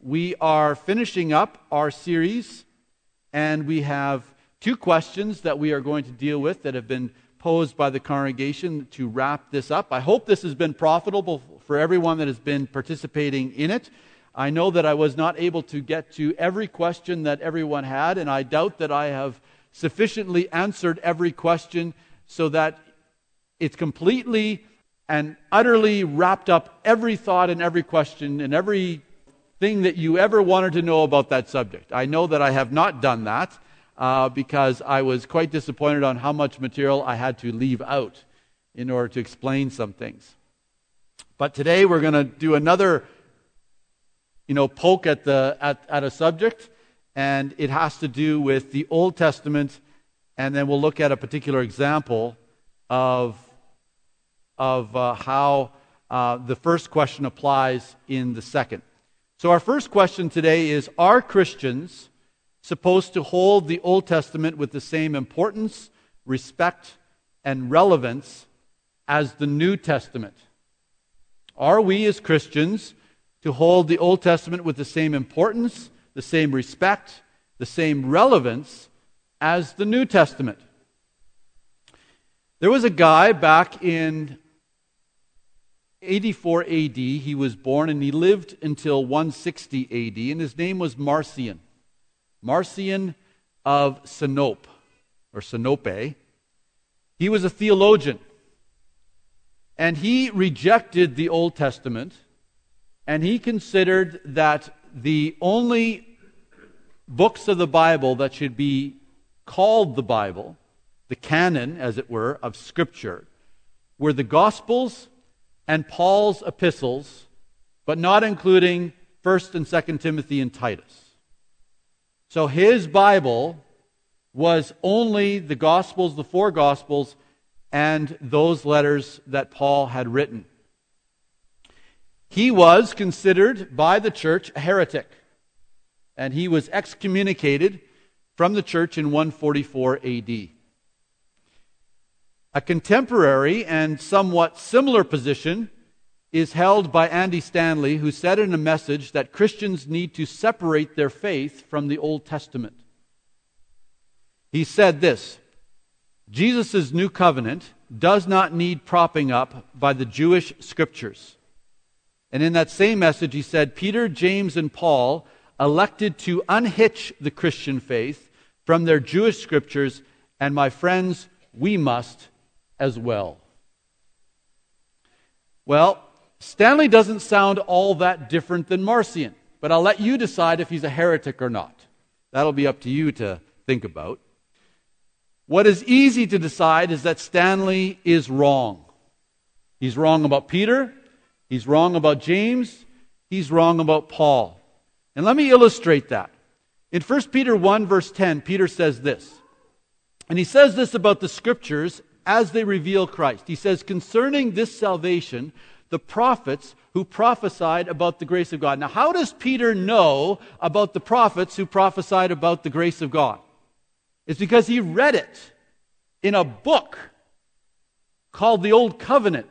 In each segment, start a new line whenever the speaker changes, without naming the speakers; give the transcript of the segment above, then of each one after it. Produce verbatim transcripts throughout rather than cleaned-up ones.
We are finishing up our series, and we have two questions that we are going to deal with that have been posed by the congregation to wrap this up. I hope this has been profitable for everyone that has been participating in it. I know that I was not able to get to every question that everyone had, and I doubt that I have sufficiently answered every question so that it's completely and utterly wrapped up every thought and every question and every thing that you ever wanted to know about that subject. I know that I have not done that uh, because I was quite disappointed on how much material I had to leave out in order to explain some things. But today we're going to do another, you know, poke at the at, at a subject, and it has to do with the Old Testament, and then we'll look at a particular example of of uh, how uh, the first question applies in the second. So our first question today is, are Christians supposed to hold the Old Testament with the same importance, respect, and relevance as the New Testament? Are we as Christians to hold the Old Testament with the same importance, the same respect, the same relevance as the New Testament? There was a guy back in eighty-four A D, he was born, and he lived until one sixty A D, and his name was Marcion. Marcion of Sinope, or Sinope. He was a theologian, and he rejected the Old Testament, and he considered that the only books of the Bible that should be called the Bible, the canon, as it were, of Scripture, were the Gospels and Paul's epistles, but not including First and Second Timothy and Titus. So his Bible was only the Gospels, the four Gospels, and those letters that Paul had written. He was considered by the church a heretic, and he was excommunicated from the church in one forty-four A D. A contemporary and somewhat similar position is held by Andy Stanley, who said in a message that Christians need to separate their faith from the Old Testament. He said this: Jesus' new covenant does not need propping up by the Jewish scriptures. And in that same message he said, Peter, James, and Paul elected to unhitch the Christian faith from their Jewish scriptures, and my friends, we must as well. Well, Stanley doesn't sound all that different than Marcion, but I'll let you decide if he's a heretic or not. That'll be up to you to think about. What is easy to decide is that Stanley is wrong. He's wrong about Peter, he's wrong about James, he's wrong about Paul. And let me illustrate that. In First Peter one, verse ten, Peter says this, and he says this about the Scriptures as they reveal Christ. He says, concerning this salvation, the prophets who prophesied about the grace of God. Now, how does Peter know about the prophets who prophesied about the grace of God? It's because he read it in a book called the Old Covenant.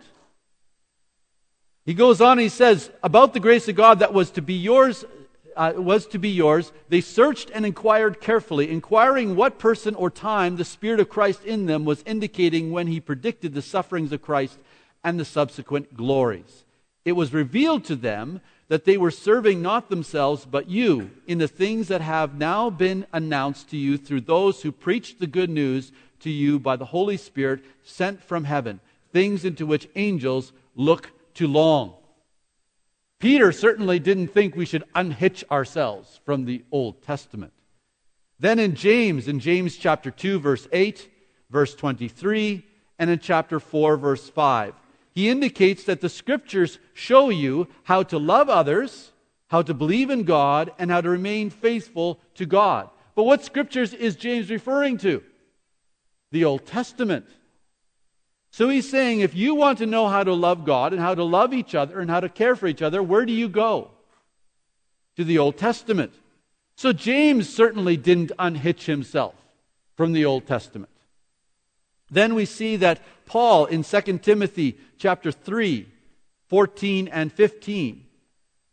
He goes on and he says, about the grace of God that was to be yours, Uh, was to be yours, they searched and inquired carefully, inquiring what person or time the Spirit of Christ in them was indicating when he predicted the sufferings of Christ and the subsequent glories. It was revealed to them that they were serving not themselves but you in the things that have now been announced to you through those who preached the good news to you by the Holy Spirit sent from heaven, things into which angels look to long. Peter certainly didn't think we should unhitch ourselves from the Old Testament. Then in James, in James chapter two, verse eight, verse twenty-three, and in chapter four, verse five, he indicates that the Scriptures show you how to love others, how to believe in God, and how to remain faithful to God. But what Scriptures is James referring to? The Old Testament. So he's saying, if you want to know how to love God and how to love each other and how to care for each other, where do you go? To the Old Testament. So James certainly didn't unhitch himself from the Old Testament. Then we see that Paul in Second Timothy chapter three, fourteen and fifteen,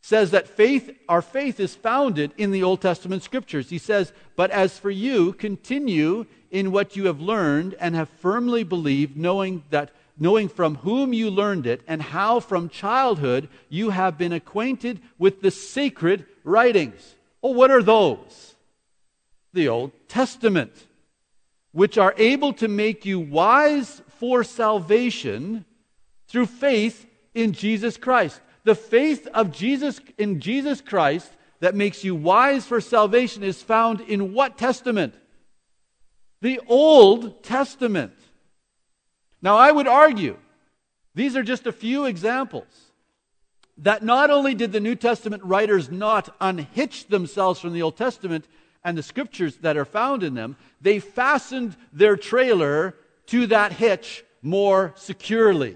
says that faith, our faith is founded in the Old Testament Scriptures. He says, "But as for you, continue in what you have learned and have firmly believed, knowing that knowing from whom you learned it, and how from childhood you have been acquainted with the sacred writings." Oh, what are those? The Old Testament, which are able to make you wise for salvation through faith in Jesus Christ. The faith of Jesus in Jesus Christ that makes you wise for salvation is found in what testament? The Old Testament. Now, I would argue, these are just a few examples, that not only did the New Testament writers not unhitch themselves from the Old Testament and the Scriptures that are found in them, they fastened their trailer to that hitch more securely.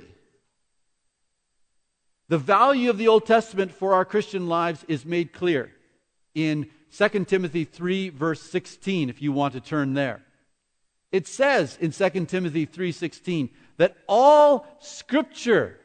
The value of the Old Testament for our Christian lives is made clear in Second Timothy three, verse sixteen, if you want to turn there. It says in Second Timothy three sixteen that all Scripture,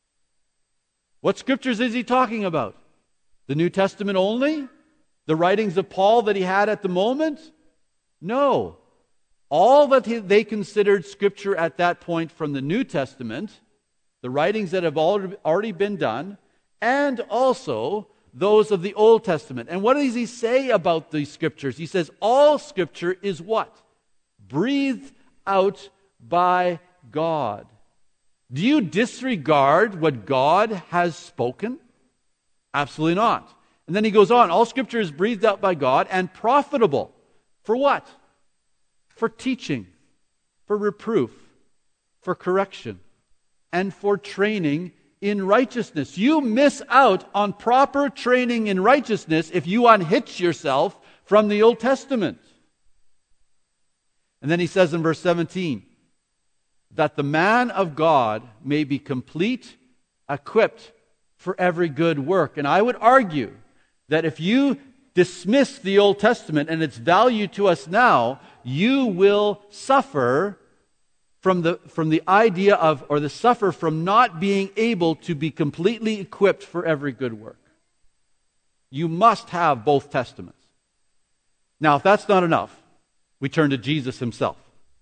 what Scriptures is he talking about? The New Testament only? The writings of Paul that he had at the moment? No. All that he, they considered Scripture at that point from the New Testament, the writings that have already been done, and also those of the Old Testament. And what does he say about these Scriptures? He says all Scripture is what? Breathed out by God. Do you disregard what God has spoken? Absolutely not. And then he goes on, all Scripture is breathed out by God and profitable. For what? For teaching, for reproof, for correction, and for training in righteousness. You miss out on proper training in righteousness if you unhitch yourself from the Old Testament. And then he says in verse seventeen, that the man of God may be complete, equipped for every good work. And I would argue that if you dismiss the Old Testament and its value to us now, you will suffer from the from the idea of, or the suffer from not being able to be completely equipped for every good work. You must have both Testaments. Now, if that's not enough, we turn to Jesus himself.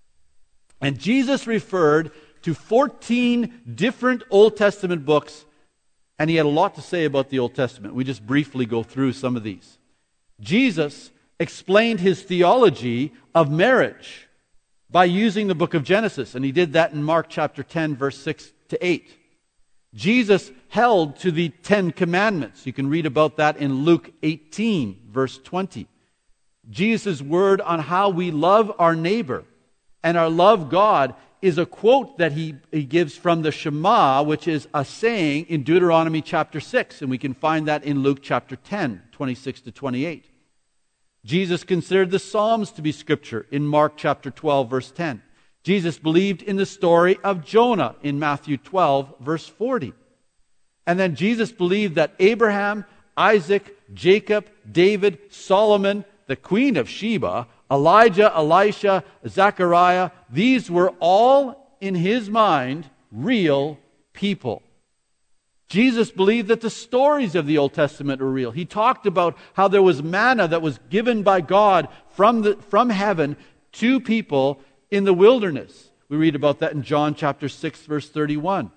And Jesus referred to fourteen different Old Testament books, and he had a lot to say about the Old Testament. We just briefly go through some of these. Jesus explained his theology of marriage by using the book of Genesis, and he did that in Mark chapter ten, verse six to eight. Jesus held to the Ten Commandments. You can read about that in Luke eighteen, verse twenty. Jesus' word on how we love our neighbor and our love God is a quote that he, he gives from the Shema, which is a saying in Deuteronomy chapter six, and we can find that in Luke chapter ten, twenty-six to twenty-eight. Jesus considered the Psalms to be Scripture in Mark chapter twelve, verse ten. Jesus believed in the story of Jonah in Matthew twelve, verse forty. And then Jesus believed that Abraham, Isaac, Jacob, David, Solomon, the Queen of Sheba, Elijah, Elisha, Zechariah, these were all, in his mind, real people. Jesus believed that the stories of the Old Testament were real. He talked about how there was manna that was given by God from, the, from heaven to people in the wilderness. We read about that in John chapter six, verse thirty-one.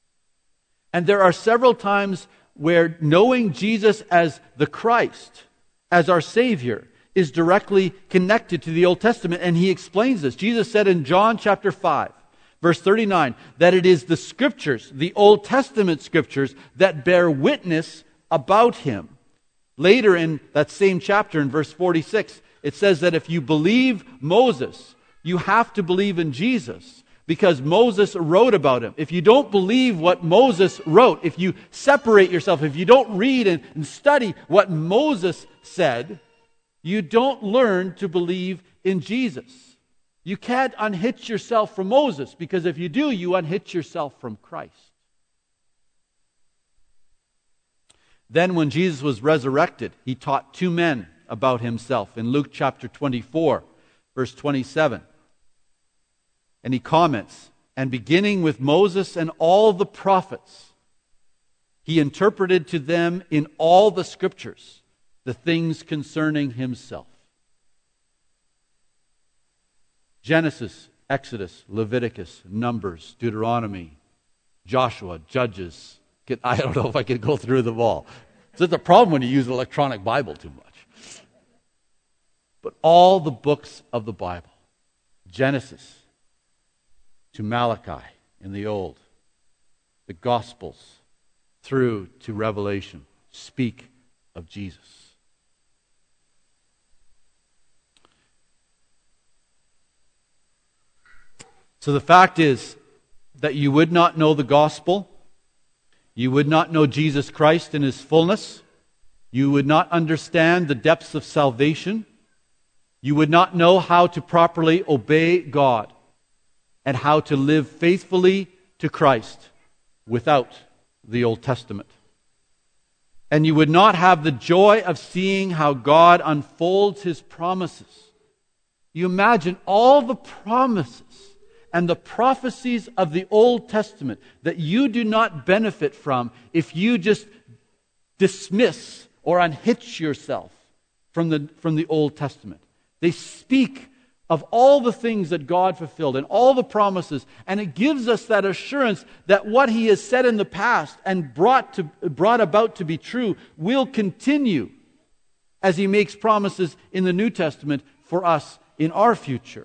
And there are several times where knowing Jesus as the Christ, as our Savior, is directly connected to the Old Testament, and he explains this. Jesus said in John chapter five, verse thirty-nine, that it is the Scriptures, the Old Testament Scriptures, that bear witness about him. Later in that same chapter, in verse forty-six, it says that if you believe Moses, you have to believe in Jesus, because Moses wrote about him. If you don't believe what Moses wrote, if you separate yourself, if you don't read and, and study what Moses said, you don't learn to believe in Jesus. You can't unhitch yourself from Moses, because if you do, you unhitch yourself from Christ. Then when Jesus was resurrected, he taught two men about himself in Luke chapter twenty-four, verse twenty-seven. And he comments, and beginning with Moses and all the prophets, he He interpreted to them in all the Scriptures the things concerning himself. Genesis, Exodus, Leviticus, Numbers, Deuteronomy, Joshua, Judges. I don't know if I can go through them all. So it's a problem when you use an electronic Bible too much. But all the books of the Bible, Genesis to Malachi in the Old, the Gospels through to Revelation, speak of Jesus. So the fact is that you would not know the gospel, you would not know Jesus Christ in his fullness, you would not understand the depths of salvation, you would not know how to properly obey God and how to live faithfully to Christ without the Old Testament. And you would not have the joy of seeing how God unfolds his promises. You imagine all the promises and the prophecies of the Old Testament that you do not benefit from if you just dismiss or unhitch yourself from the, from the Old Testament. They speak of all the things that God fulfilled and all the promises, and it gives us that assurance that what he has said in the past and brought, to, brought about to be true will continue as he makes promises in the New Testament for us in our future.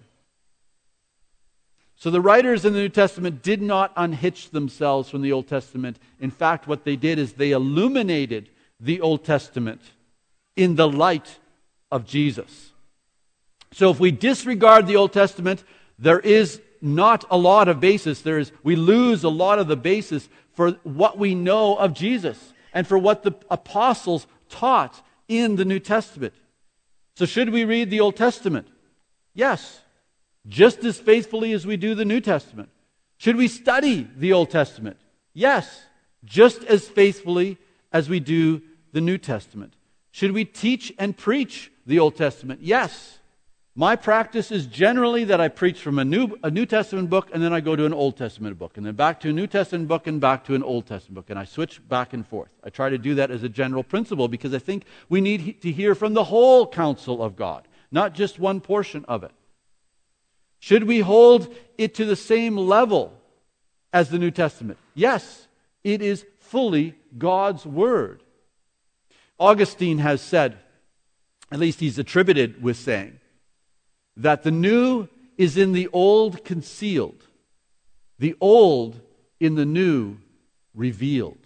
So the writers in the New Testament did not unhitch themselves from the Old Testament. In fact, what they did is they illuminated the Old Testament in the light of Jesus. So if we disregard the Old Testament, there is not a lot of basis. There is, we lose a lot of the basis for what we know of Jesus and for what the apostles taught in the New Testament. So should we read the Old Testament? Yes. Just as faithfully as we do the New Testament. Should we study the Old Testament? Yes, just as faithfully as we do the New Testament. Should we teach and preach the Old Testament? Yes. My practice is generally that I preach from a New, a New Testament book and then I go to an Old Testament book and then back to a New Testament book and back to an Old Testament book, and I switch back and forth. I try to do that as a general principle because I think we need to hear from the whole counsel of God, not just one portion of it. Should we hold it to the same level as the New Testament? Yes, it is fully God's Word. Augustine has said, at least he's attributed with saying, that the new is in the old concealed, the old in the new revealed.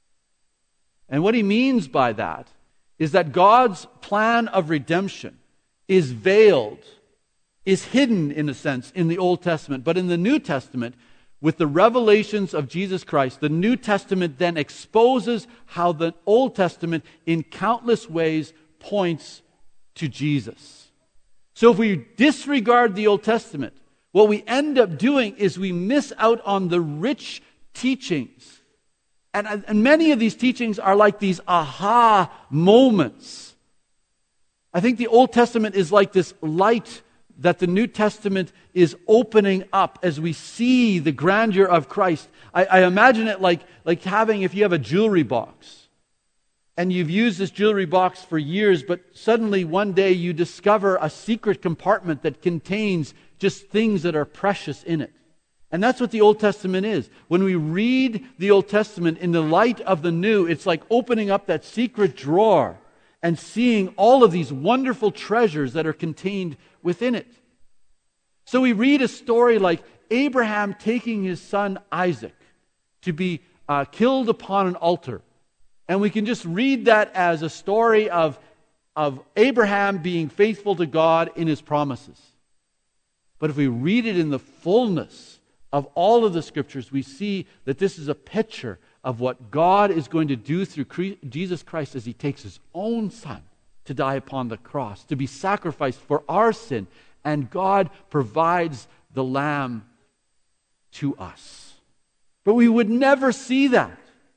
And what he means by that is that God's plan of redemption is veiled, is hidden, in a sense, in the Old Testament. But in the New Testament, with the revelations of Jesus Christ, the New Testament then exposes how the Old Testament, in countless ways, points to Jesus. So if we disregard the Old Testament, what we end up doing is we miss out on the rich teachings. And, and many of these teachings are like these aha moments. I think the Old Testament is like this light that the New Testament is opening up as we see the grandeur of Christ. I, I imagine it like, like having, if you have a jewelry box, and you've used this jewelry box for years, but suddenly one day you discover a secret compartment that contains just things that are precious in it. And that's what the Old Testament is. When we read the Old Testament in the light of the New, it's like opening up that secret drawer and seeing all of these wonderful treasures that are contained within it. So we read a story like Abraham taking his son Isaac to be uh, killed upon an altar. And we can just read that as a story of, of Abraham being faithful to God in his promises. But if we read it in the fullness of all of the Scriptures, we see that this is a picture of what God is going to do through Jesus Christ as he takes his own son to die upon the cross, to be sacrificed for our sin, and God provides the lamb to us. But we would never see that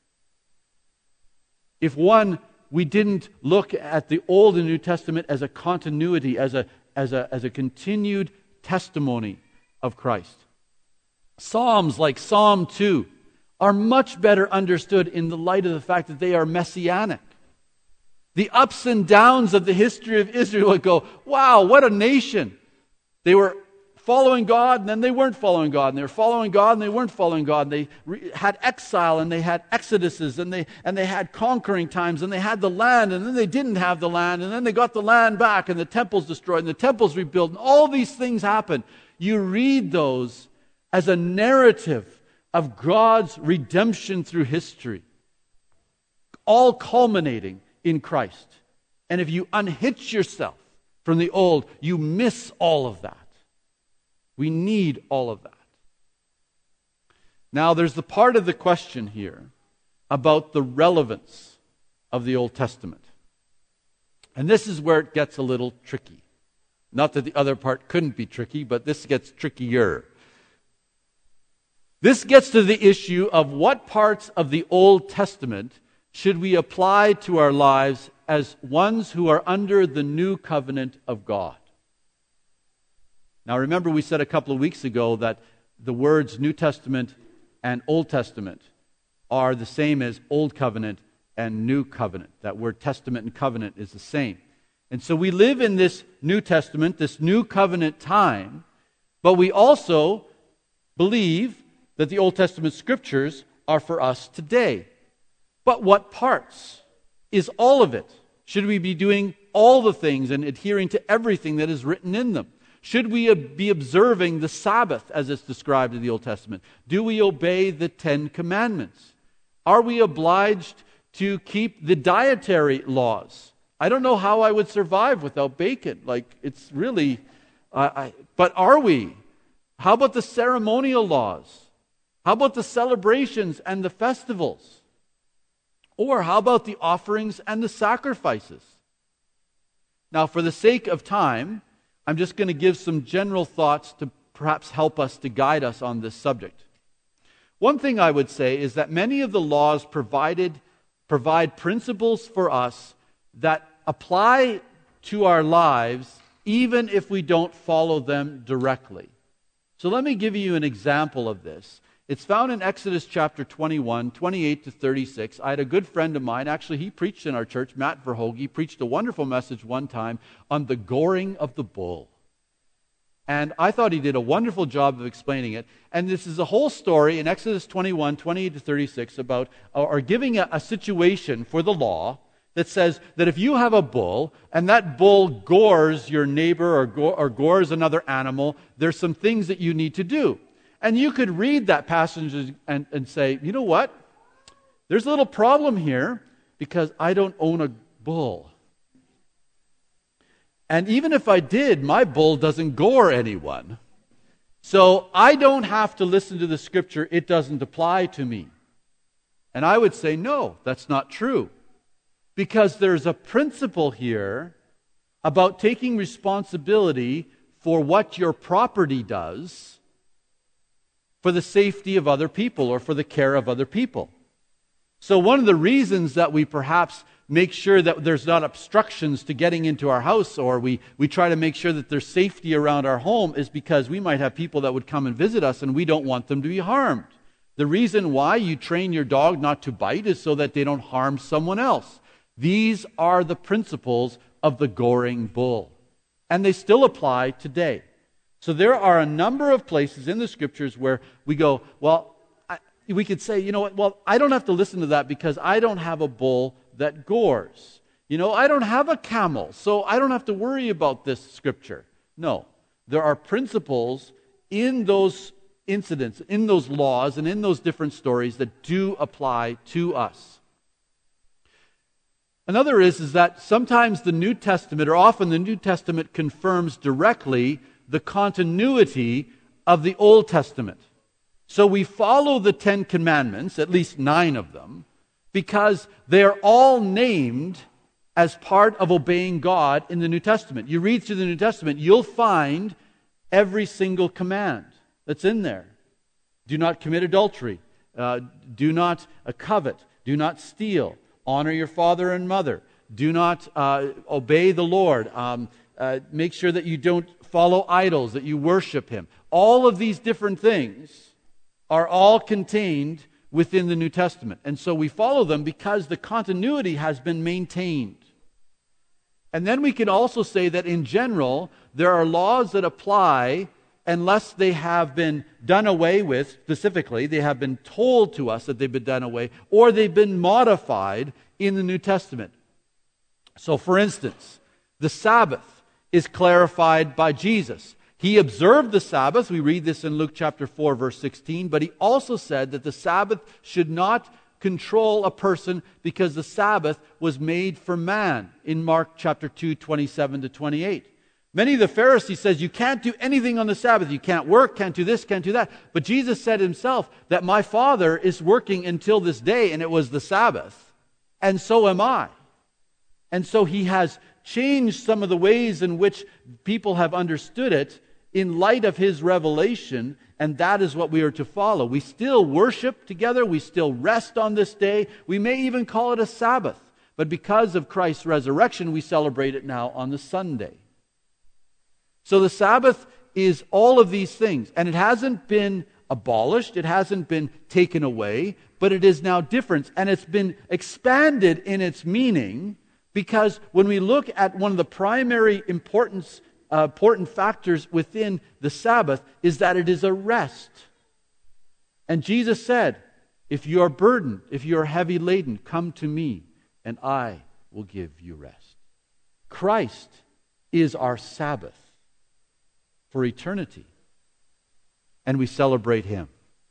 if, one, we didn't look at the Old and New Testament as a continuity, as a, as a, as a continued testimony of Christ. Psalms like Psalm two are much better understood in the light of the fact that they are messianic. The ups and downs of the history of Israel would go, wow, what a nation. They were following God, and then they weren't following God, and they were following God, and they weren't following God. And they re- had exile, and they had exoduses, and they and they had conquering times, and they had the land, and then they didn't have the land, and then they got the land back, and the temple's destroyed, and the temple's rebuilt, and all these things happen. You read those as a narrative of God's redemption through history, all culminating in Christ. And if you unhitch yourself from the old, you miss all of that. We need all of that. Now, there's the part of the question here about the relevance of the Old Testament. And this is where it gets a little tricky. Not that the other part couldn't be tricky, but this gets trickier. This gets to the issue of what parts of the Old Testament should we apply to our lives as ones who are under the new covenant of God. Now remember, we said a couple of weeks ago that the words New Testament and Old Testament are the same as Old Covenant and New Covenant. That word testament and covenant is the same. And so we live in this New Testament, this New Covenant time, but we also believe that the Old Testament scriptures are for us today. But what parts? Is all of it? Should we be doing all the things and adhering to everything that is written in them? Should we be observing the Sabbath as it's described in the Old Testament? Do we obey the Ten Commandments? Are we obliged to keep the dietary laws? I don't know how I would survive without bacon. Like, it's really... Uh, I, but are we? How about the ceremonial laws? How about the celebrations and the festivals? Or how about the offerings and the sacrifices? Now, for the sake of time, I'm just going to give some general thoughts to perhaps help us, to guide us on this subject. One thing I would say is that many of the laws provided provide principles for us that apply to our lives even if we don't follow them directly. So let me give you an example of this. It's found in Exodus chapter twenty-one, twenty-eight to thirty-six. I had a good friend of mine, actually he preached in our church, Matt Verhoeven. He preached a wonderful message one time on the goring of the bull. And I thought he did a wonderful job of explaining it. And this is a whole story in Exodus twenty-one, twenty-eight to thirty-six about, or giving a, a situation for the law that says that if you have a bull and that bull gores your neighbor or, go, or gores another animal, there's some things that you need to do. And you could read that passage and, and say, you know what? There's a little problem here because I don't own a bull. And even if I did, my bull doesn't gore anyone. So I don't have to listen to the scripture. It doesn't apply to me. And I would say, no, that's not true. Because there's a principle here about taking responsibility for what your property does for the safety of other people or for the care of other people. So one of the reasons that we perhaps make sure that there's not obstructions to getting into our house, or we, we try to make sure that there's safety around our home, is because we might have people that would come and visit us and we don't want them to be harmed. The reason why you train your dog not to bite is so that they don't harm someone else. These are the principles of the goring bull. And they still apply today. So there are a number of places in the scriptures where we go, well, I, we could say, you know what, well, I don't have to listen to that because I don't have a bull that gores. You know, I don't have a camel, so I don't have to worry about this scripture. No, there are principles in those incidents, in those laws, and in those different stories that do apply to us. Another is, is that sometimes the New Testament, or often the New Testament, confirms directly the continuity of the Old Testament. So we follow the Ten Commandments, at least nine of them, because they are all named as part of obeying God in the New Testament. You read through the New Testament, you'll find every single command that's in there. Do not commit adultery. Uh, do not uh, covet. Do not steal. Honor your father and mother. Do not uh, obey the Lord. Um, uh, make sure that you don't follow idols, that you worship Him. All of these different things are all contained within the New Testament. And so we follow them because the continuity has been maintained. And then we can also say that in general, there are laws that apply unless they have been done away with, specifically, they have been told to us that they've been done away, or they've been modified in the New Testament. So for instance, the Sabbath is clarified by Jesus. He observed the Sabbath. We read this in Luke chapter four, verse sixteen. But he also said that the Sabbath should not control a person because the Sabbath was made for man in Mark chapter two, twenty-seven to twenty-eight. Many of the Pharisees says you can't do anything on the Sabbath. You can't work, can't do this, can't do that. But Jesus said himself that my Father is working until this day, and it was the Sabbath. And so am I. And so he has changed some of the ways in which people have understood it in light of his revelation, and that is what we are to follow. We still worship together. We still rest on this day. We may even call it a Sabbath. But because of Christ's resurrection, we celebrate it now on the Sunday. So the Sabbath is all of these things, and it hasn't been abolished. It hasn't been taken away, but it is now different, and it's been expanded in its meaning because when we look at one of the primary importance Uh, important factors within the Sabbath is that it is a rest. And Jesus said, if you are burdened, if you are heavy laden, come to me and I will give you rest. Christ is our Sabbath for eternity. And we celebrate him.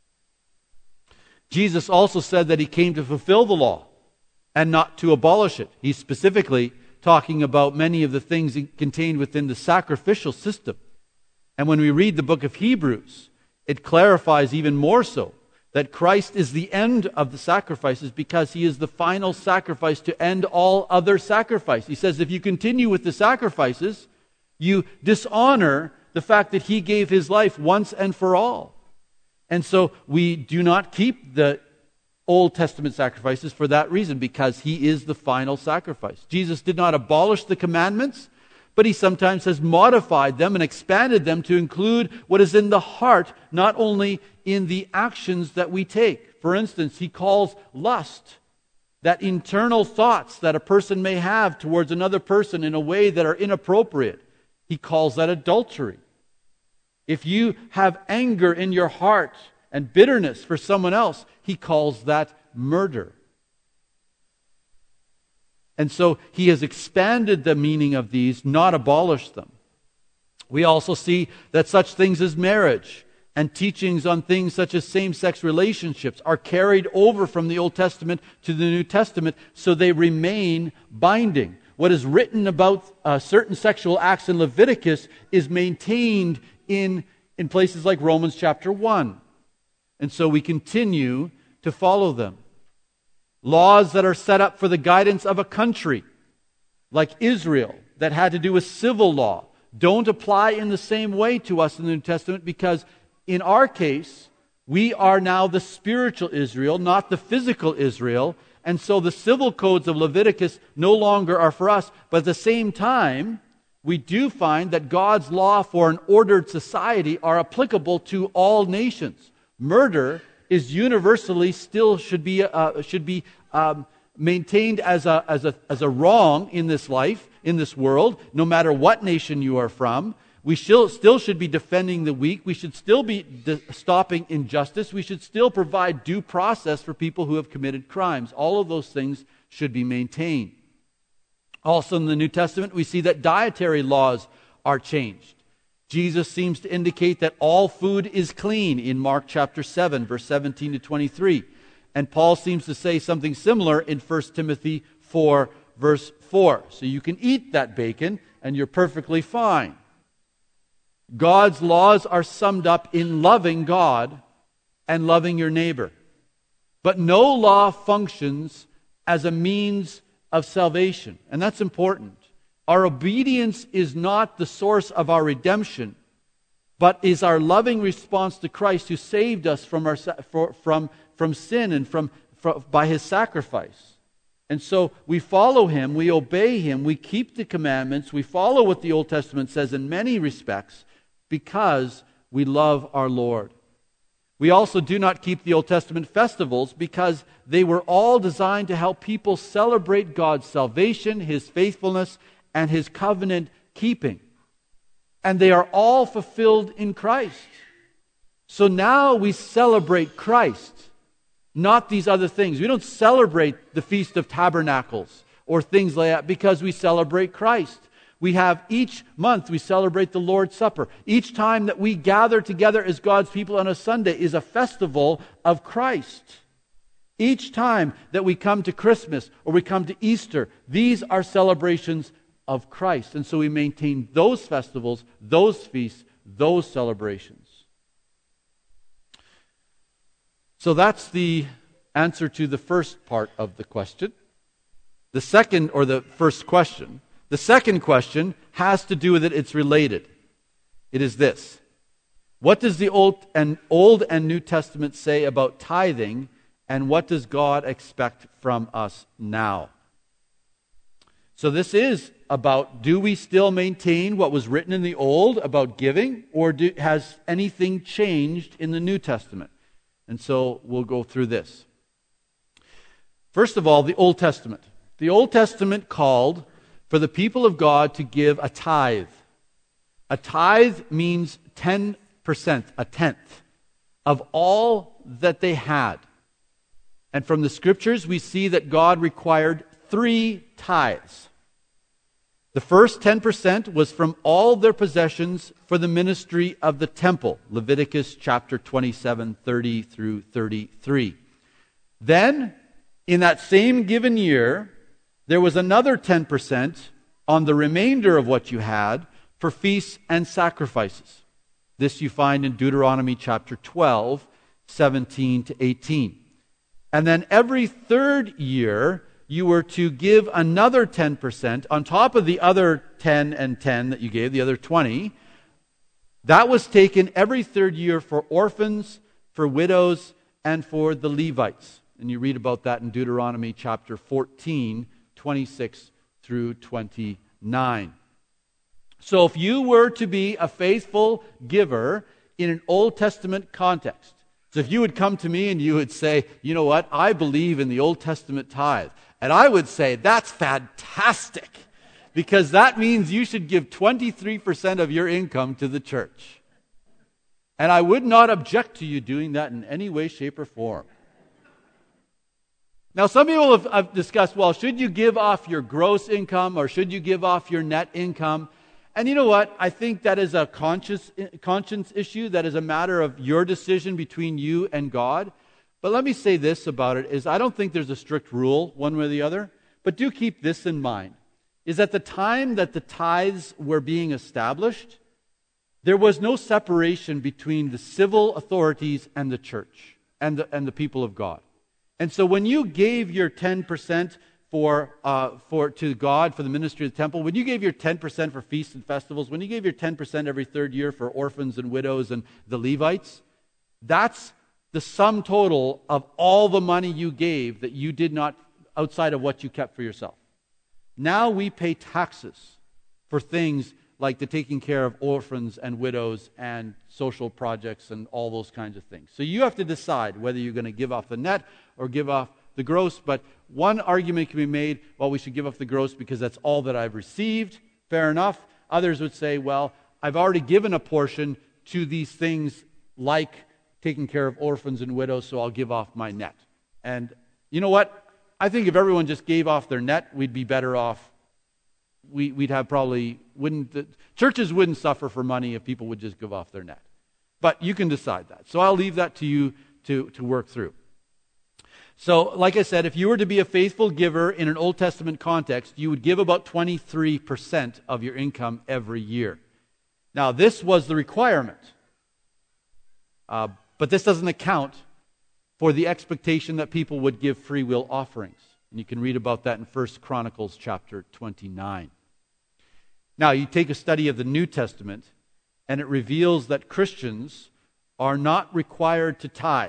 Jesus also said that he came to fulfill the law and not to abolish it. He specifically talking about many of the things contained within the sacrificial system. And when we read the book of Hebrews, it clarifies even more so that Christ is the end of the sacrifices because he is the final sacrifice to end all other sacrifice. He says if you continue with the sacrifices, you dishonor the fact that he gave his life once and for all. And so we do not keep the Old Testament sacrifices for that reason, because he is the final sacrifice. Jesus did not abolish the commandments, but he sometimes has modified them and expanded them to include what is in the heart, not only in the actions that we take. For instance, he calls lust, that internal thoughts that a person may have towards another person in a way that are inappropriate. He calls that adultery. If you have anger in your heart and bitterness for someone else, he calls that murder. And so he has expanded the meaning of these, not abolished them. We also see that such things as marriage and teachings on things such as same-sex relationships are carried over from the Old Testament to the New Testament, so they remain binding. What is written about uh, certain sexual acts in Leviticus is maintained in, in places like Romans chapter one. And so we continue to follow them. Laws that are set up for the guidance of a country, like Israel, that had to do with civil law, don't apply in the same way to us in the New Testament, because in our case, we are now the spiritual Israel, not the physical Israel. And so the civil codes of Leviticus no longer are for us. But at the same time, we do find that God's law for an ordered society are applicable to all nations. Murder is universally still should be uh, should be um, maintained as a as a as a wrong in this life, in this world, no matter what nation you are from. We still still should be defending the weak. We should still be de- stopping injustice. We should still provide due process for people who have committed crimes. All of those things should be maintained. Also in the New Testament, we see that dietary laws are changed. Jesus seems to indicate that all food is clean in Mark chapter seven, verse seventeen to twenty-three. And Paul seems to say something similar in First Timothy four, verse four. So you can eat that bacon and you're perfectly fine. God's laws are summed up in loving God and loving your neighbor. But no law functions as a means of salvation. And that's important. Our obedience is not the source of our redemption, but is our loving response to Christ, who saved us from our from from sin and from, from by his sacrifice. And so we follow him, we obey him, we keep the commandments, we follow what the Old Testament says in many respects, because we love our Lord. We also do not keep the Old Testament festivals because they were all designed to help people celebrate God's salvation, His faithfulness, and His covenant keeping. And they are all fulfilled in Christ. So now we celebrate Christ, not these other things. We don't celebrate the Feast of Tabernacles or things like that because we celebrate Christ. We have each month, we celebrate the Lord's Supper. Each time that we gather together as God's people on a Sunday is a festival of Christ. Each time that we come to Christmas or we come to Easter, these are celebrations of Christ. And so we maintain those festivals, those feasts, those celebrations. So that's the answer to the first part of the question. The second, or the first question, the second question has to do with it. It's related. It is this. What does the Old and Old and New Testament say about tithing, and what does God expect from us now? So this is about, do we still maintain what was written in the Old about giving, or do, has anything changed in the New Testament? And so we'll go through this. First of all, the Old Testament. The Old Testament called for the people of God to give a tithe. A tithe means ten percent, a tenth, of all that they had. And from the Scriptures, we see that God required three tithes. The first ten percent was from all their possessions for the ministry of the temple, Leviticus chapter twenty-seven, thirty through thirty-three. Then, in that same given year, there was another ten percent on the remainder of what you had for feasts and sacrifices. This you find in Deuteronomy chapter twelve, seventeen to eighteen. And then every third year, you were to give another ten percent on top of the other ten and ten that you gave, the other twenty. That was taken every third year for orphans, for widows, and for the Levites. And you read about that in Deuteronomy chapter fourteen, twenty-six through twenty-nine. So if you were to be a faithful giver in an Old Testament context, so if you would come to me and you would say, you know what, I believe in the Old Testament tithe. And I would say, that's fantastic, because that means you should give twenty-three percent of your income to the church. And I would not object to you doing that in any way, shape, or form. Now, some people have, have discussed, well, should you give off your gross income or should you give off your net income? And you know what? I think that is a conscious, conscience issue. That is a matter of your decision between you and God. But let me say this about it, is I don't think there's a strict rule one way or the other. But do keep this in mind, is at the time that the tithes were being established, there was no separation between the civil authorities and the church and the, and the people of God. And so when you gave your ten percent for uh, for to God for the ministry of the temple, when you gave your ten percent for feasts and festivals, when you gave your ten percent every third year for orphans and widows and the Levites, that's the sum total of all the money you gave that you did not, outside of what you kept for yourself. Now we pay taxes for things like the taking care of orphans and widows and social projects and all those kinds of things. So you have to decide whether you're going to give off the net or give off the gross. But one argument can be made, well, we should give off the gross because that's all that I've received. Fair enough. Others would say, well, I've already given a portion to these things like taking care of orphans and widows, so I'll give off my net. And you know what? I think if everyone just gave off their net, we'd be better off. We, we'd have probably, wouldn't, the churches wouldn't suffer for money if people would just give off their net. But you can decide that. So I'll leave that to you to, to work through. So, like I said, if you were to be a faithful giver in an Old Testament context, you would give about twenty-three percent of your income every year. Now, this was the requirement. Uh, but this doesn't account for the expectation that people would give free will offerings. And you can read about that in First Chronicles chapter twenty-nine. Now, you take a study of the New Testament, and it reveals that Christians are not required to tithe.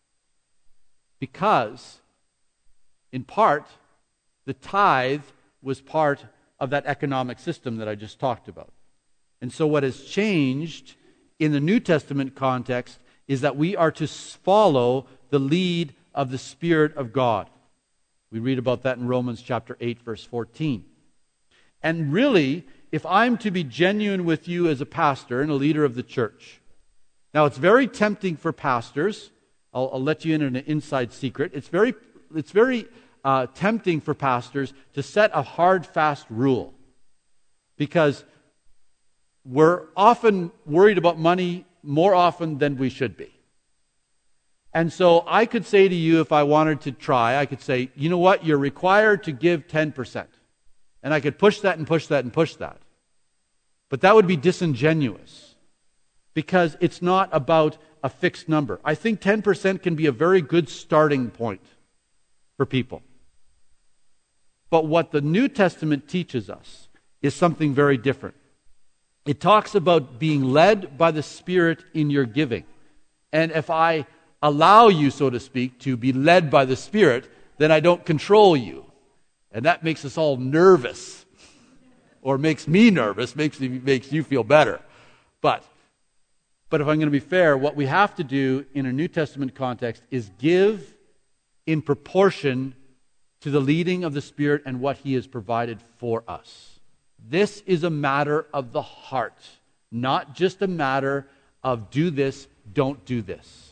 Because, in part, the tithe was part of that economic system that I just talked about. And so what has changed in the New Testament context is that we are to follow the lead of the Spirit of God. We read about that in Romans chapter eight, verse fourteen. And really, if I'm to be genuine with you as a pastor and a leader of the church, now it's very tempting for pastors. I'll, I'll let you in on an inside secret. It's very, it's very uh, tempting for pastors to set a hard, fast rule, because we're often worried about money more often than we should be. And so I could say to you, if I wanted to try, I could say, you know what, you're required to give ten percent. And I could push that and push that and push that. But that would be disingenuous, because it's not about a fixed number. I think ten percent can be a very good starting point for people. But what the New Testament teaches us is something very different. It talks about being led by the Spirit in your giving. And if I allow you, so to speak, to be led by the Spirit, then I don't control you. And that makes us all nervous. Or makes me nervous, makes, makes you feel better. But, but if I'm going to be fair, what we have to do in a New Testament context is give in proportion to the leading of the Spirit and what He has provided for us. This is a matter of the heart, not just a matter of do this, don't do this.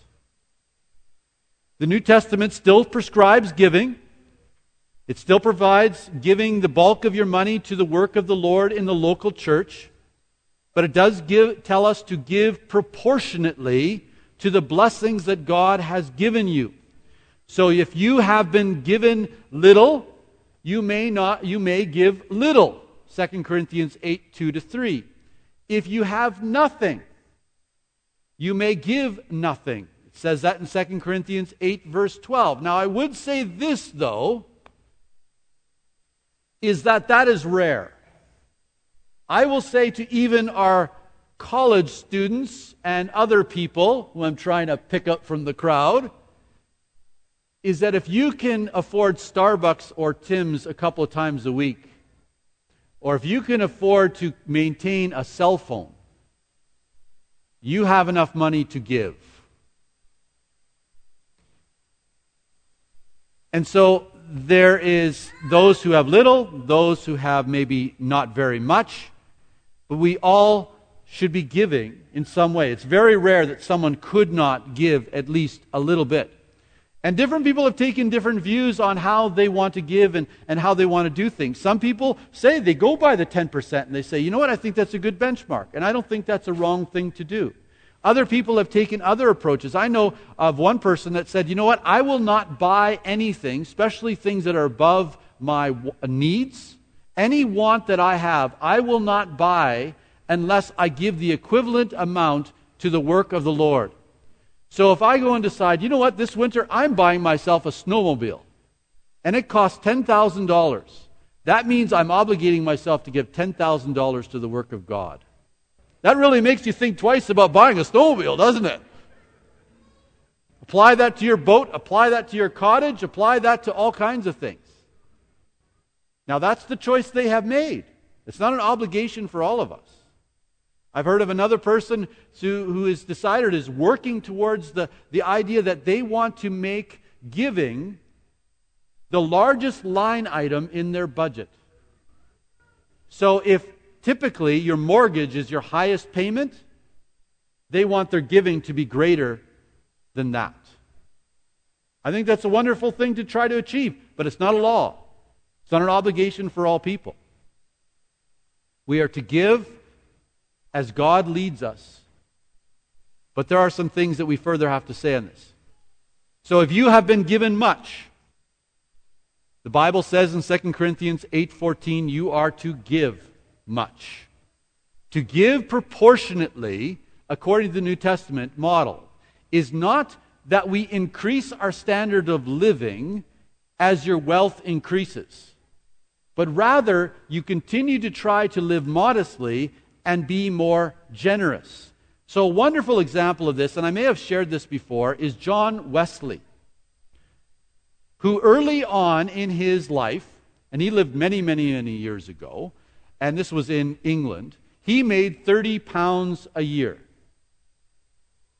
The New Testament still prescribes giving. It still provides giving the bulk of your money to the work of the Lord in the local church. But it does give, tell us to give proportionately to the blessings that God has given you. So if you have been given little, you may not, you may give little. Second Corinthians eight, two to three. If you have nothing, you may give nothing. It says that in Second Corinthians eight, verse twelve. Now I would say this, though, is that that is rare. I will say to even our college students and other people who I'm trying to pick up from the crowd, is that if you can afford Starbucks or Tim's a couple of times a week, or if you can afford to maintain a cell phone, you have enough money to give. And so there is those who have little, those who have maybe not very much, but we all should be giving in some way. It's very rare that someone could not give at least a little bit. And different people have taken different views on how they want to give and, and how they want to do things. Some people say they go by the ten percent and they say, you know what, I think that's a good benchmark. And I don't think that's a wrong thing to do. Other people have taken other approaches. I know of one person that said, you know what, I will not buy anything, especially things that are above my needs. Any want that I have, I will not buy unless I give the equivalent amount to the work of the Lord. So if I go and decide, you know what, this winter I'm buying myself a snowmobile, and it costs ten thousand dollars, that means I'm obligating myself to give ten thousand dollars to the work of God. That really makes you think twice about buying a snowmobile, doesn't it? Apply that to your boat, apply that to your cottage, apply that to all kinds of things. Now that's the choice they have made. It's not an obligation for all of us. I've heard of another person who, who has decided, is working towards the, the idea that they want to make giving the largest line item in their budget. So if typically your mortgage is your highest payment, they want their giving to be greater than that. I think that's a wonderful thing to try to achieve, but it's not a law. It's not an obligation for all people. We are to give as God leads us. But there are some things that we further have to say on this. So if you have been given much, the Bible says in Second Corinthians eight fourteen, you are to give much. To give proportionately, according to the New Testament model, is not that we increase our standard of living as your wealth increases, but rather you continue to try to live modestly and be more generous. So a wonderful example of this, and I may have shared this before, is John Wesley, who early on in his life, and he lived many, many, many years ago, and this was in England, he made thirty pounds a year.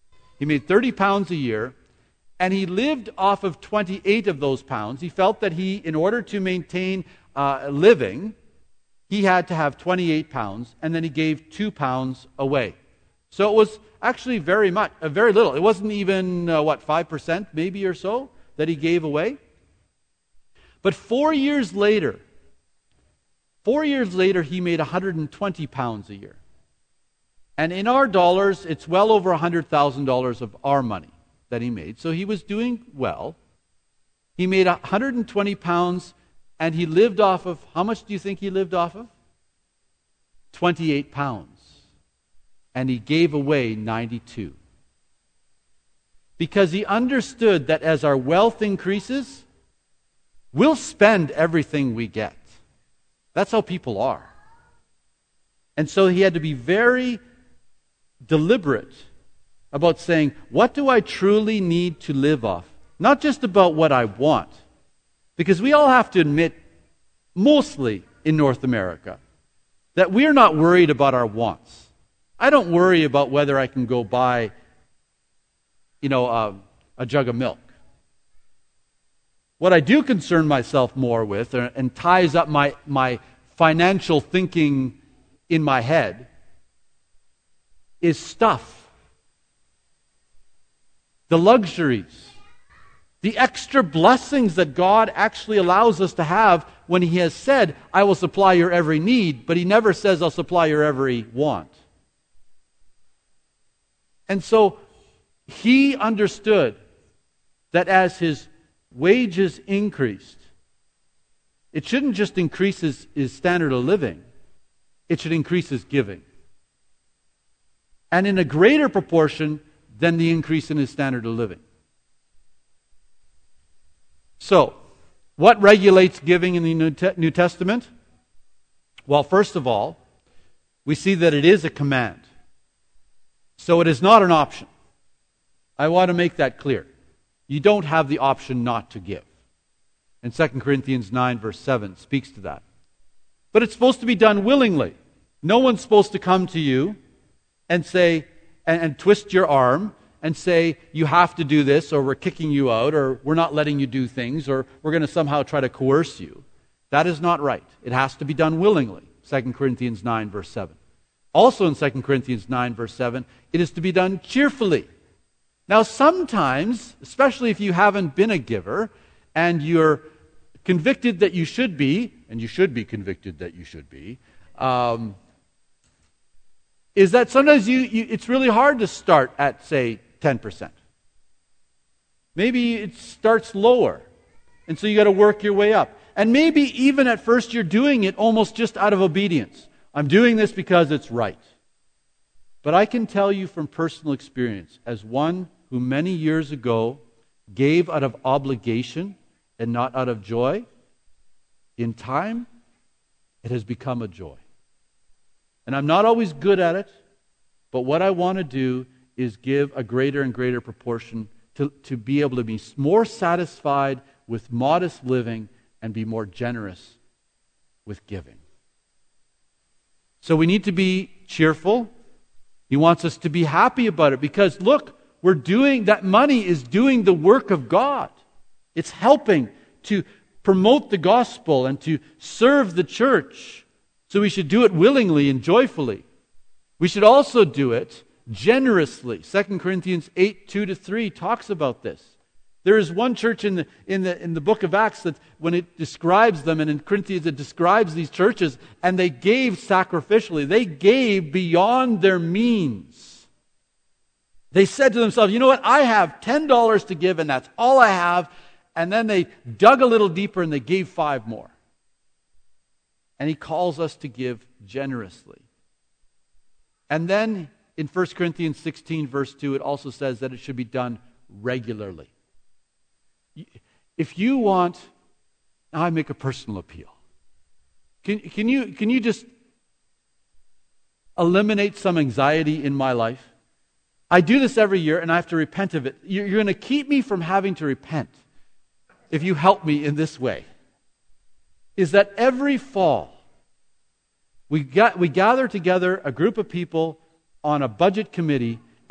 He made thirty pounds a year, and he lived off of twenty-eight of those pounds. He felt that he, in order to maintain uh, a living, he had to have twenty-eight pounds, and then he gave two pounds away. So it was actually very much, uh, very little. It wasn't even, uh, what, five percent maybe or so that he gave away. But four years later, four years later, he made one hundred twenty pounds a year. And in our dollars, it's well over one hundred thousand dollars of our money that he made. So he was doing well. He made one hundred twenty pounds, and he lived off of, how much do you think he lived off of? twenty-eight pounds. And he gave away ninety-two. Because he understood that as our wealth increases, we'll spend everything we get. That's how people are. And so he had to be very deliberate about saying, what do I truly need to live off? Not just about what I want. Because we all have to admit, mostly in North America, that we're not worried about our wants. I don't worry about whether I can go buy, you know, uh, a jug of milk. What I do concern myself more with, uh, and ties up my, my financial thinking in my head, is stuff. The luxuries. The extra blessings that God actually allows us to have when He has said, I will supply your every need, but He never says, I'll supply your every want. And so, he understood that as his wages increased, it shouldn't just increase his, his standard of living, it should increase his giving. And in a greater proportion than the increase in his standard of living. So, what regulates giving in the New, Te- New Testament? Well, first of all, we see that it is a command. So it is not an option. I want to make that clear. You don't have the option not to give. And Second Corinthians nine verse seven speaks to that. But it's supposed to be done willingly. No one's supposed to come to you and say, and, and twist your arm and say, you have to do this, or we're kicking you out, or we're not letting you do things, or we're going to somehow try to coerce you. That is not right. It has to be done willingly. Second Corinthians nine verse seven. Also in Second Corinthians nine verse seven, it is to be done cheerfully. Now sometimes, especially if you haven't been a giver, and you're convicted that you should be, and you should be convicted that you should be, um, is that sometimes you, you it's really hard to start at, say, ten percent. Maybe it starts lower, and so you got to work your way up. And maybe even at first you're doing it almost just out of obedience. I'm doing this because it's right. But I can tell you from personal experience, as one who many years ago gave out of obligation and not out of joy, in time, it has become a joy. And I'm not always good at it, but what I want to do is give a greater and greater proportion to, to be able to be more satisfied with modest living and be more generous with giving. So we need to be cheerful. He wants us to be happy about it because, look, we're doing, that money is doing the work of God. It's helping to promote the gospel and to serve the church. So we should do it willingly and joyfully. We should also do it generously. Second Corinthians eight, two to three talks about this. There is one church in the, in the, in the book of Acts that when it describes them, and in Corinthians it describes these churches, and they gave sacrificially. They gave beyond their means. They said to themselves, you know what, I have ten dollars to give and that's all I have. And then they dug a little deeper and they gave five more. And he calls us to give generously. And then in First Corinthians sixteen verse two, it also says that it should be done regularly. If you want, now I make a personal appeal. Can, can you, can you just eliminate some anxiety in my life? I do this every year and I have to repent of it. You're, you're going to keep me from having to repent if you help me in this way. Is that every fall, we, got, we gather together a group of people on a budget committee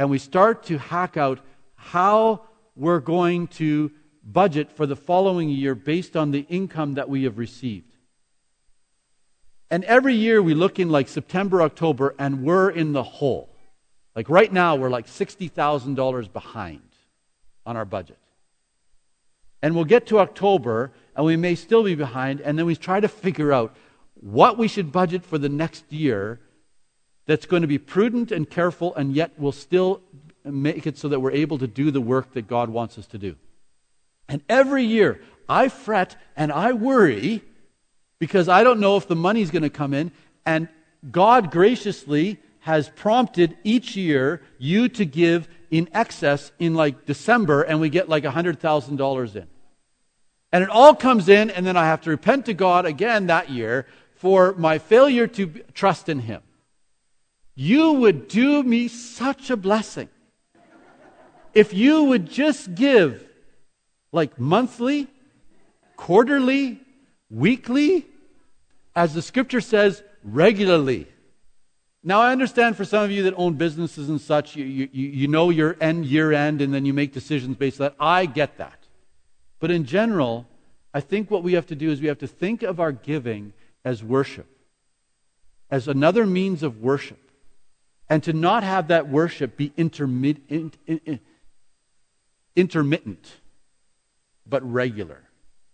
and we start to hack out how we're going to budget for the following year based on the income that we have received. And every year we look in like September, October, and we're in the hole. Like right now, we're like sixty thousand dollars behind on our budget. And we'll get to October, and we may still be behind, and then we try to figure out what we should budget for the next year that's going to be prudent and careful, and yet will still make it so that we're able to do the work that God wants us to do. And every year, I fret and I worry because I don't know if the money's going to come in, and God graciously has prompted each year you to give in excess in like December, and we get like one hundred thousand dollars in. And it all comes in, and then I have to repent to God again that year for my failure to trust in Him. You would do me such a blessing if you would just give like monthly, quarterly, weekly, as the Scripture says, regularly. Now, I understand for some of you that own businesses and such, you, you, you know your end, year end, and then you make decisions based on that. I get that. But in general, I think what we have to do is we have to think of our giving as worship, as another means of worship, and to not have that worship be intermit, in, in, in, intermittent, but regular.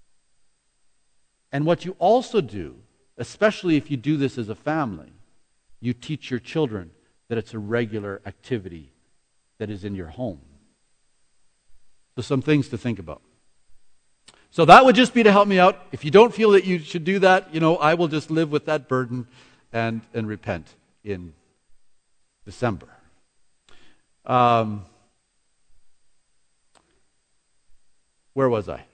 And what you also do, especially if you do this as a family, you teach your children that it's a regular activity that is in your home. So some things to think about. So that would just be to help me out. If you don't feel that you should do that, you know, I will just live with that burden and, and repent in December. Um, where was I?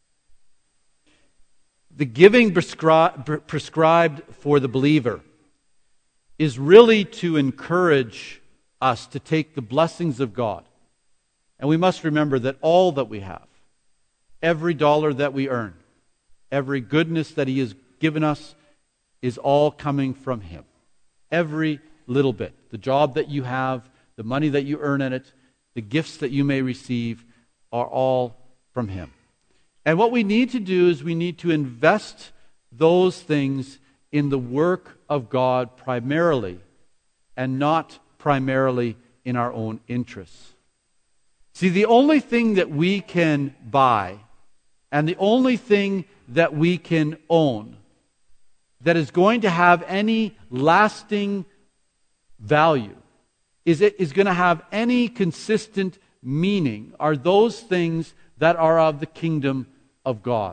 The giving prescri- prescribed for the believer is really to encourage us to take the blessings of God. And we must remember that all that we have, every dollar that we earn, every goodness that He has given us is all coming from Him. Every little bit. The job that you have, the money that you earn in it, the gifts that you may receive are all from Him. And what we need to do is we need to invest those things in the work of God primarily, and not primarily in our own interests. See, the only thing that we can buy and the only thing that we can own that is going to have any lasting value, is it is going to have any consistent meaning, are those things that are of the kingdom of God.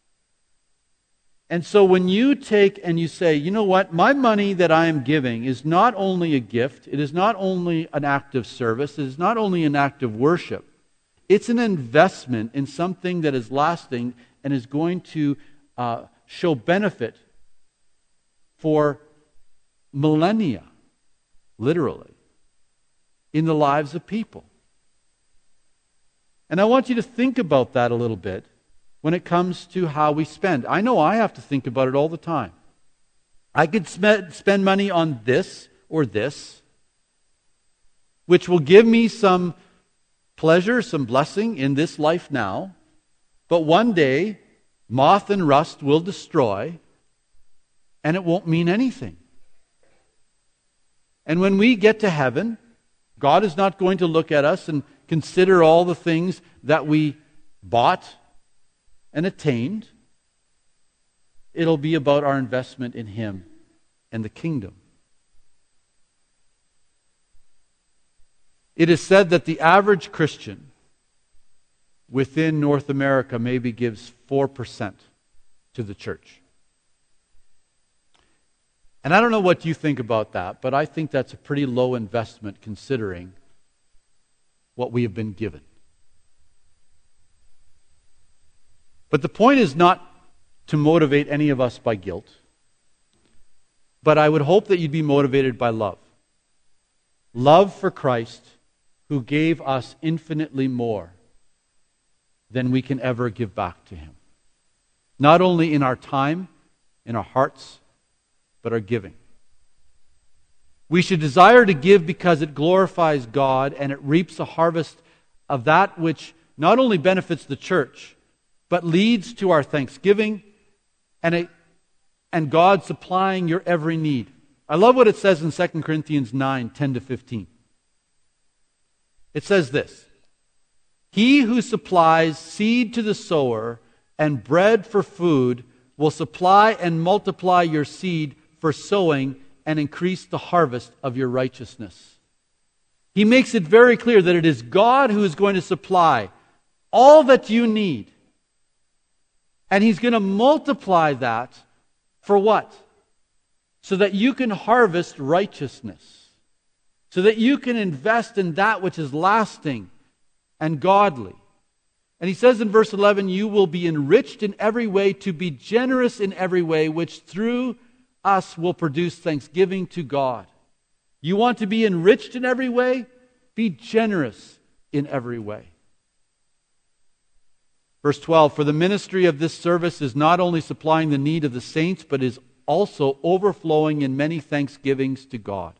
And so when you take and you say, you know what, my money that I am giving is not only a gift, it is not only an act of service, it is not only an act of worship, it's an investment in something that is lasting and is going to uh, show benefit for millennia, literally, in the lives of people. And I want you to think about that a little bit when it comes to how we spend. I know I have to think about it all the time. I could sp- spend money on this or this, which will give me some pleasure, some blessing in this life now, but one day, moth and rust will destroy, and it won't mean anything. And when we get to heaven, God is not going to look at us and consider all the things that we bought and attained. It'll be about our investment in Him and the kingdom. It is said that the average Christian within North America maybe gives four percent to the church. And I don't know what you think about that, but I think that's a pretty low investment considering what we have been given. But the point is not to motivate any of us by guilt, but I would hope that you'd be motivated by love. Love for Christ, who gave us infinitely more than we can ever give back to Him. Not only in our time, in our hearts, but our giving. We should desire to give because it glorifies God and it reaps a harvest of that which not only benefits the church, but leads to our thanksgiving and, a, and God supplying your every need. I love what it says in Second Corinthians nine, ten to fifteen. It says this: He who supplies seed to the sower and bread for food will supply and multiply your seed for sowing and increase the harvest of your righteousness. He makes it very clear that it is God who is going to supply all that you need. And He's going to multiply that for what? So that you can harvest righteousness. So that you can invest in that which is lasting and godly. And he says in verse eleven, you will be enriched in every way to be generous in every way, which through us will produce thanksgiving to God. You want to be enriched in every way? Be generous in every way. Verse twelve, for the ministry of this service is not only supplying the need of the saints, but is also overflowing in many thanksgivings to God.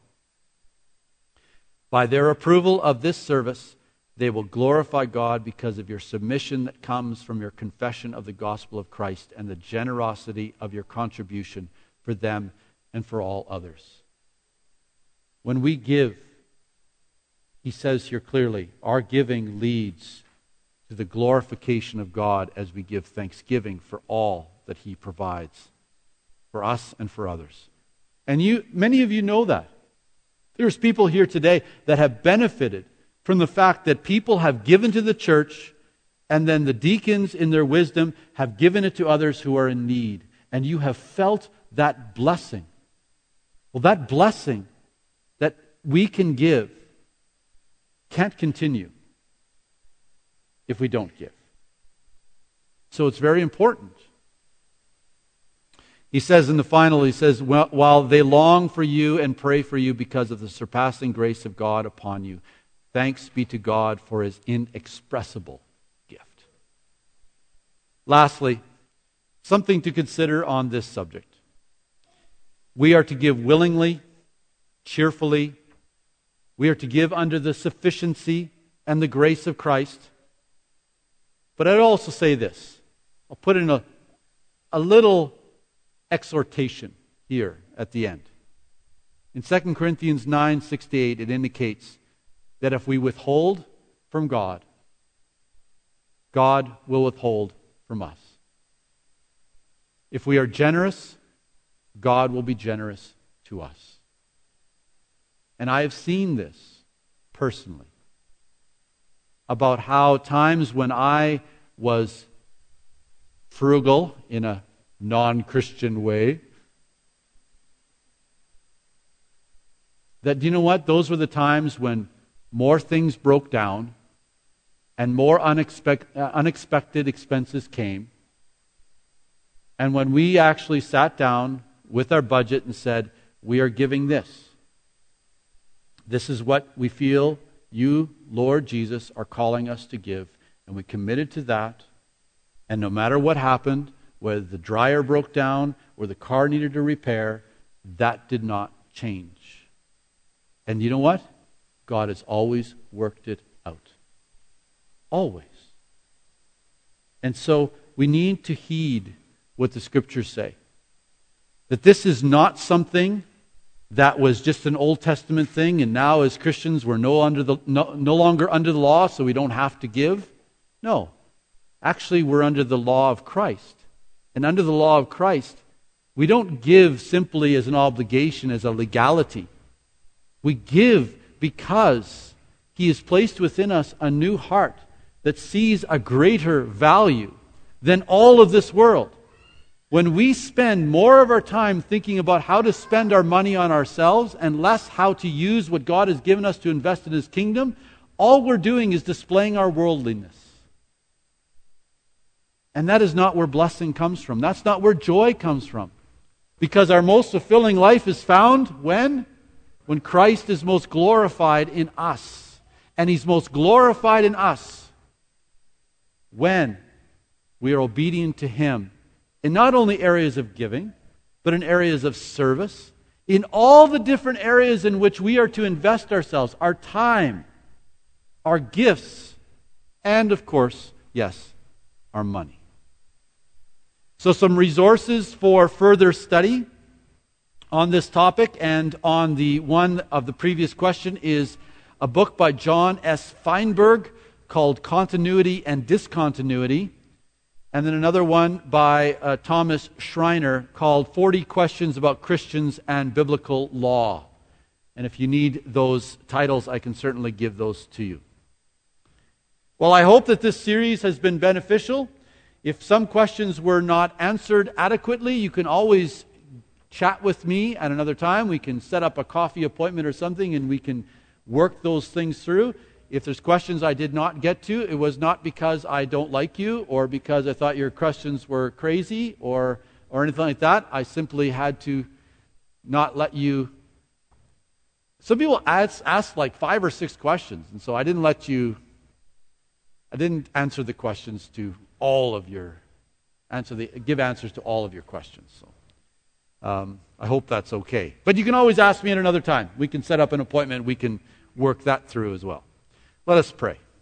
By their approval of this service, they will glorify God because of your submission that comes from your confession of the gospel of Christ and the generosity of your contribution for them and for all others. When we give, he says here clearly, our giving leads to the glorification of God as we give thanksgiving for all that He provides for us and for others. And you, many of you know that. There's people here today that have benefited from the fact that people have given to the church, and then the deacons in their wisdom have given it to others who are in need. And you have felt that blessing. Well, that blessing that we can give can't continue if we don't give. So it's very important. He says in the final, he says, while they long for you and pray for you because of the surpassing grace of God upon you, thanks be to God for His inexpressible gift. Lastly, something to consider on this subject. We are to give willingly, cheerfully. We are to give under the sufficiency and the grace of Christ. But I'd also say this. I'll put in a, a little exhortation here at the end. In Second Corinthians nine, six to eight, it indicates that if we withhold from God, God will withhold from us. If we are generous, God will be generous to us. And I have seen this personally about how times when I was frugal in a non-Christian way, that, do you know what? Those were the times when more things broke down and more unexpected, uh, unexpected expenses came. And when we actually sat down with our budget and said, we are giving this. This is what we feel you, Lord Jesus, are calling us to give. And we committed to that. And no matter what happened, whether the dryer broke down or the car needed a repair, that did not change. And you know what? God has always worked it out. Always. And so we need to heed what the Scriptures say. That this is not something that was just an Old Testament thing, and now as Christians we're no, under the, no, no longer under the law, so we don't have to give. No. Actually, we're under the law of Christ. And under the law of Christ, we don't give simply as an obligation, as a legality. We give because He has placed within us a new heart that sees a greater value than all of this world. When we spend more of our time thinking about how to spend our money on ourselves and less how to use what God has given us to invest in His kingdom, all we're doing is displaying our worldliness. And that is not where blessing comes from. That's not where joy comes from. Because our most fulfilling life is found when? When Christ is most glorified in us. And He's most glorified in us when we are obedient to Him in not only areas of giving, but in areas of service, in all the different areas in which we are to invest ourselves, our time, our gifts, and of course, yes, our money. So some resources for further study on this topic and on the one of the previous question is a book by John S. Feinberg called Continuity and Discontinuity, and then another one by uh, Thomas Schreiner called forty Questions About Christians and Biblical Law. And if you need those titles, I can certainly give those to you. Well, I hope that this series has been beneficial. If some questions were not answered adequately, you can always chat with me at another time. We can set up a coffee appointment or something and we can work those things through. If there's questions I did not get to, it was not because I don't like you or because I thought your questions were crazy or, or anything like that. I simply had to not let you... Some people ask, ask like five or six questions, and so I didn't let you... I didn't answer the questions to all of your... answer the give answers to all of your questions. So um, I hope that's okay. But you can always ask me at another time. We can set up an appointment. We can work that through as well. Let us pray.